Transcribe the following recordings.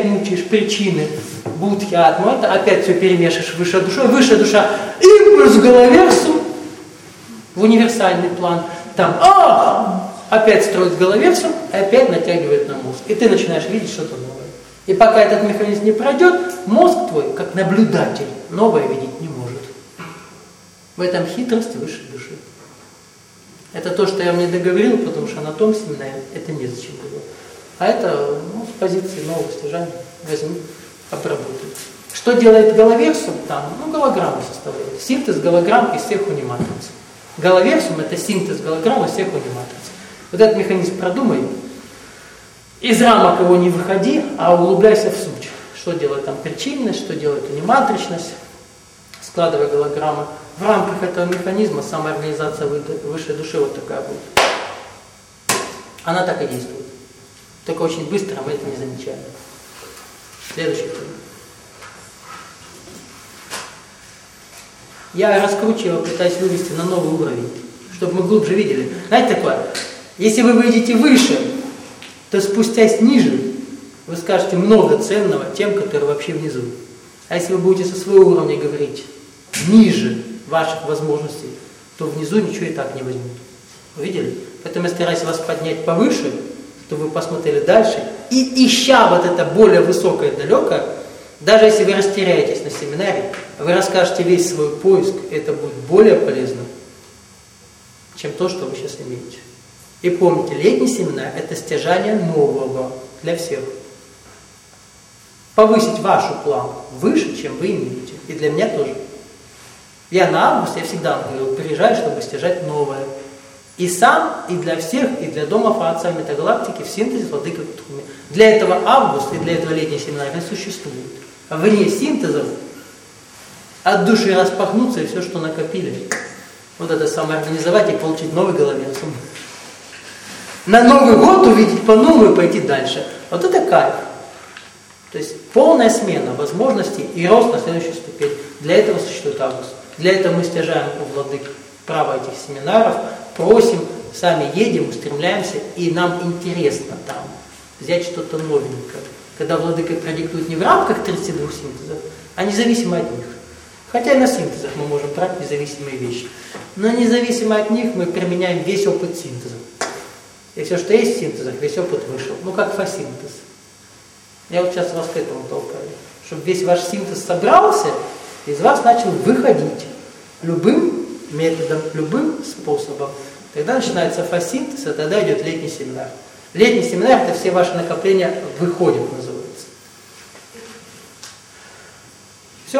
мучаешь причины будхи, атму, это опять все перемешиваешь высшая душа, импульс в голове в универсальный план, там опять строит в голове все, и опять натягивает на мозг. И ты начинаешь видеть что-то новое. И пока этот механизм не пройдет, мозг твой, как наблюдатель, новое видеть не может. В этом хитрость высшей души. Это то, что я вам не договорил, потому что на том семинаре это незачем было. А это с позиции нового стяжания возьми, обработай. Что делает головерсум? Там, голограммы составляет. Синтез голограмм из всех униматриц. Головерсум — это синтез голограмм из всех униматриц. Вот этот механизм продумай. Из рамок его не выходи, а углубляйся в суть. Что делает там причинность, что делает униматричность. Складывай голограммы. В рамках этого механизма самоорганизация высшей души вот такая будет. Она так и действует. Только очень быстро мы это не замечаем. Следующий тема. Я раскручиваю, пытаюсь вывести на новый уровень, чтобы мы глубже видели. Знаете такое? Если вы выйдете выше, то спустясь ниже, вы скажете много ценного тем, которые вообще внизу. А если вы будете со своего уровня говорить ниже ваших возможностей, то внизу ничего и так не возьмут. Вы видели? Поэтому я стараюсь вас поднять повыше, чтобы вы посмотрели дальше. И ища вот это более высокое, далекое, даже если вы растеряетесь на семинаре, вы расскажете весь свой поиск, это будет более полезно, чем то, что вы сейчас имеете. И помните, летний семинар – это стяжание нового для всех. Повысить вашу планку выше, чем вы имеете. И для меня тоже. Я на август, я всегда говорю, приезжаю, чтобы стяжать новое. И сам, и для всех, и для Дома Праотца Метагалактики в синтезе Владыка Кутхуми. Для этого август и для этого летний семинар не существует. Вне синтезов от души распахнуться и все, что накопили. Вот это самоорганизовать и получить новый головенцум. На Новый год увидеть по-новому и пойти дальше. Вот это кайф. То есть полная смена возможностей и рост на следующую ступень. Для этого существует август. Для этого мы стяжаем у Владык право этих семинаров, просим, сами едем, устремляемся, и нам интересно там взять что-то новенькое. Когда Владыка продиктует не в рамках 32 синтезов, а независимо от них. Хотя и на синтезах мы можем брать независимые вещи. Но независимо от них мы применяем весь опыт синтеза. И все, что есть в синтезах, весь опыт вышел. Как фасинтез. Я вот сейчас вас к этому толкаю. Чтобы весь ваш синтез собрался, из вас начал выходить любым методом, любым способом. Тогда начинается фасинтез, а тогда идет летний семинар. Летний семинар – это все ваши накопления выходят, называется. Все?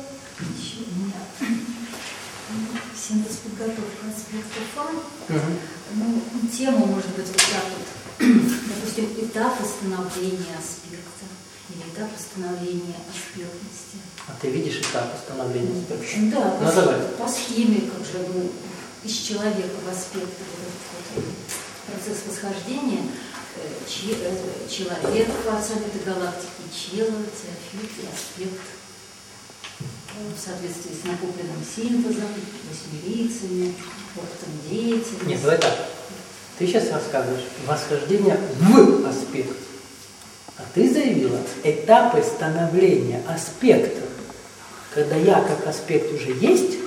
Синтез, подготовка аспектов фан. Тему, может быть, вот так вот. Допустим, этап восстановления аспекта или этап восстановления аспектности. А ты видишь этап восстановления аспекта? Да, по схеме, как же из человека в аспект, процесс восхождения, человек по отцу галактики, чело, теофит и аспект в соответствии с накопленным синтезом, восьмерицами, опытом деятельности. Нет, давай так. Ты сейчас рассказываешь восхождение в аспект. А ты заявила этапы становления аспекта. Когда я как аспект уже есть.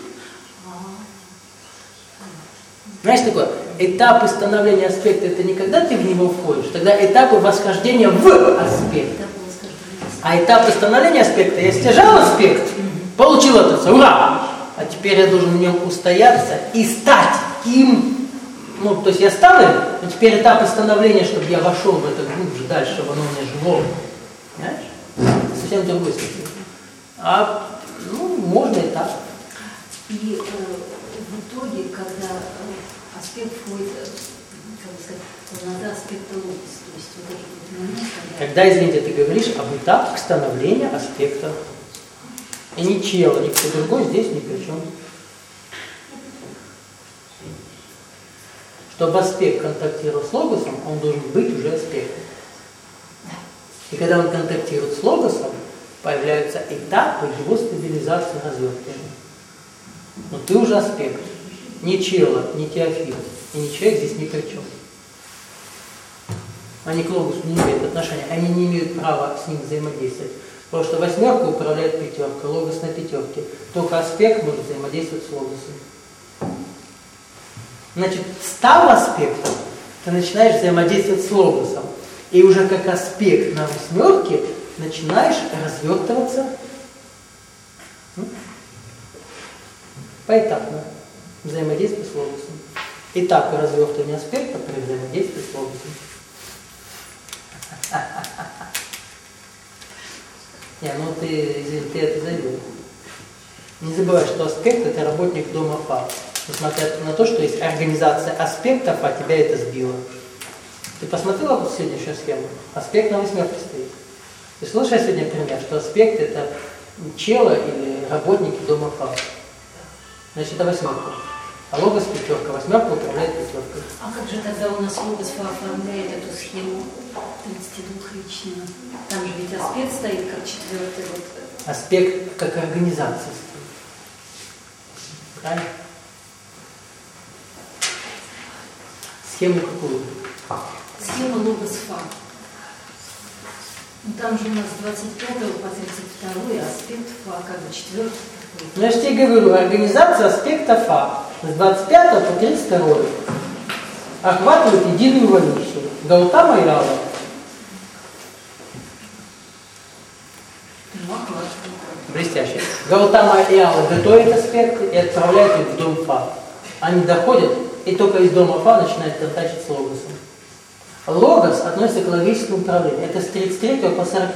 Знаешь, такое, этапы становления аспекта, это не когда ты в него входишь, тогда этапы восхождения в аспект. А этапы становления аспекта, я стяжал аспект, получил это, ура! А теперь я должен в нем устояться и стать им. То есть я стал им, но теперь этапы становления, чтобы я вошел в это глубже, дальше, чтобы оно мне жило. Понимаешь? Совсем другой смысл. Можно и так. И в итоге, когда аспект входит, как бы сказать, полнота аспекта логоса, то есть вот этот момент, когда, извините, ты говоришь об этапах становления аспекта. И ни чело, ни кто другой здесь ни при чем. Чтобы аспект контактировал с логосом, он должен быть уже аспектом. И когда он контактирует с логосом, появляются этапы его стабилизации, развертывания. Но ты уже аспект. Ни чело, ни теофит. И ни человек здесь ни при чем. они к логосу не имеют отношения, они не имеют права с ним взаимодействовать. Потому что восьмерка управляет пятеркой, логос на пятерке. Только аспект может взаимодействовать с логосом. Значит, став аспектом, ты начинаешь взаимодействовать с логосом. И уже как аспект на восьмерке начинаешь развертываться поэтапно, взаимодействие с логосом. Этапы развертывания аспекта при взаимодействии с логосом. Не, ну ты это завел. Не забывай, что аспект — это работник дома Фа. Несмотря на то, что есть организация аспектов, а тебя это сбило. Ты посмотрела вот сегодняшнюю схему? Аспект на восьмерке стоит. Ты слышишь сегодня пример, что аспект — это чело или работники дома Фа. Значит, это восьмерка. А логос пятерка, восьмерка управляет пятеркой. А как же тогда у нас логос оформляет эту схему 32-личную? Там же ведь аспект стоит как четвертый. Вот. Аспект как организация стоит. Правильно? Схему какую? Схема логос-фа. Ну, там же у нас 25 по 32 аспект фа, как бы четвертый такой. Ну, я же тебе говорю, организация аспекта Фа с 25 по 32 охватывает единую эволюцию. Гаутама и Ала. Ну, охватывает. Блестяще. Гаутама и Ала готовят аспекты и отправляют их в дом Фа. Они доходят, и только из дома Фа начинают контактировать с логосом. Логос относится к логическому управлению. Это с 33 по 40.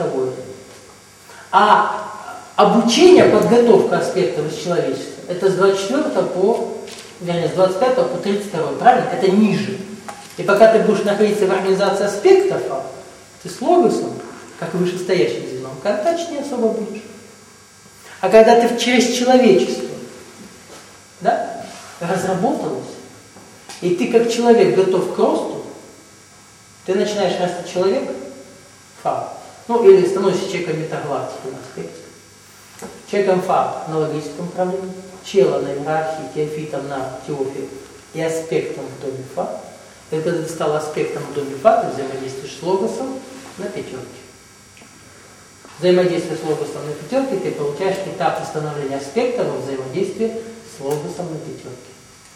А обучение, подготовка аспектов из человечества, это с 24 с 25 по 32, правильно? Это ниже. И пока ты будешь находиться в организации аспектов, ты с логосом, как вышестоящим звеном, контактировать не особо будешь. А когда ты через человечество, да, разработалась, и ты как человек готов к росту, ты начинаешь расти человек, Фа, ну или становишься человеком метагалактики на аспекте. Человеком Фа на логическом управлении, чело на иерархии, теофитом на теофе и аспектом в доме Фа. И когда ты стал аспектом в доме Фа, ты взаимодействуешь с логосом на пятерке. Взаимодействие с логосом на пятерке, ты получаешь этап становления аспекта во взаимодействии с логосом на пятерке.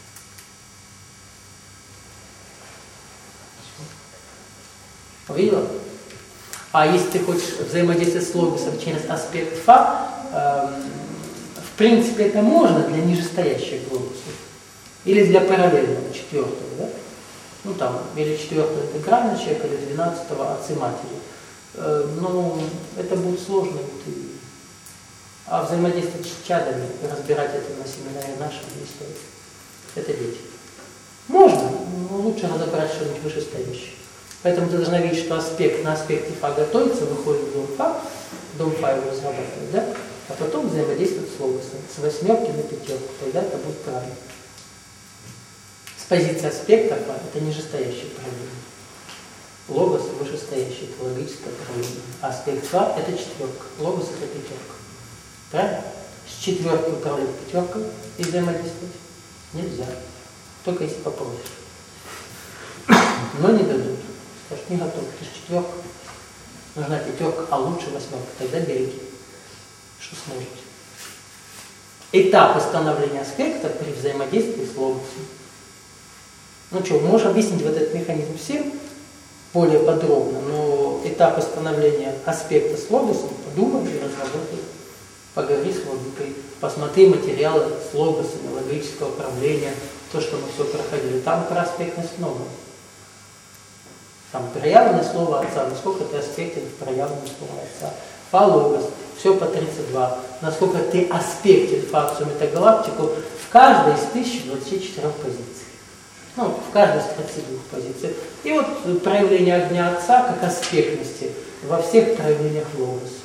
Увидела? А если ты хочешь взаимодействовать с логосом через аспект Фа, в принципе это можно для нижестоящих логосов. Или для параллельного, четвертого, да? Ну там, или четвертого интегрального человека, или 12-го отцы матери. Но это будет сложно. А взаимодействовать с чадами, разбирать это на семинаре нашем не стоит. Это дети. Можно, но лучше разобрать что-нибудь вышестоящее. Поэтому ты должна видеть, что аспект на аспекте Фа готовится, выходит в дом Фа его разрабатывает, да? А потом взаимодействует с логосом, с восьмерки на пятерку, тогда это будет правильно. С позиции аспекта Фа это нижестоящее проявление. Логос вышестоящее, это логическое проявление. А аспект Фа это четверка, логос это пятерка. Правильно? С четверкой управлять пятеркой и взаимодействовать нельзя. Только если попросишь. Но не дадут. Скажешь, не готов, ты же четверка. Нужна пятерка, а лучше восьмерка. Тогда берите, что сможете. Этапы становления аспекта при взаимодействии с логосом. Ну что, можешь объяснить вот этот механизм всем более подробно, но этапы становления аспекта с логосом подумай и разработай. Поговори с логикой, посмотри материалы с логосами, логического управления, то, что мы все проходили. Там про аспектность много. Там проявленное слово Отца, насколько ты аспектен в проявленное слово Отца. Фа логос, все по 32. Насколько ты аспектен фа всю метагалактику в каждой из 1024 позиций. Ну, в каждой из 32 позиций. И вот проявление огня Отца как аспектности во всех проявлениях логоса.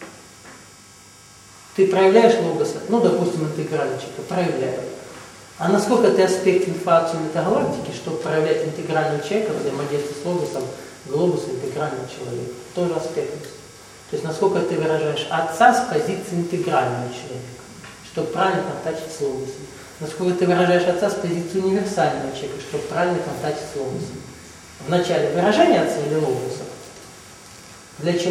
Ты проявляешь логоса, ну, допустим, интегральный человек, проявляю. А насколько ты аспектен факцию метагалактики, чтобы проявлять интегрального человека, взаимодействие с логосом, глобуса интегрального человека. Тоже аспектность. То есть насколько ты выражаешь Отца с позиции интегрального человека, чтобы правильно контактировать с логосом. Насколько ты выражаешь Отца с позиции универсального человека, чтобы правильно контактировать с логосом. в начале выражения цели логоса, для чего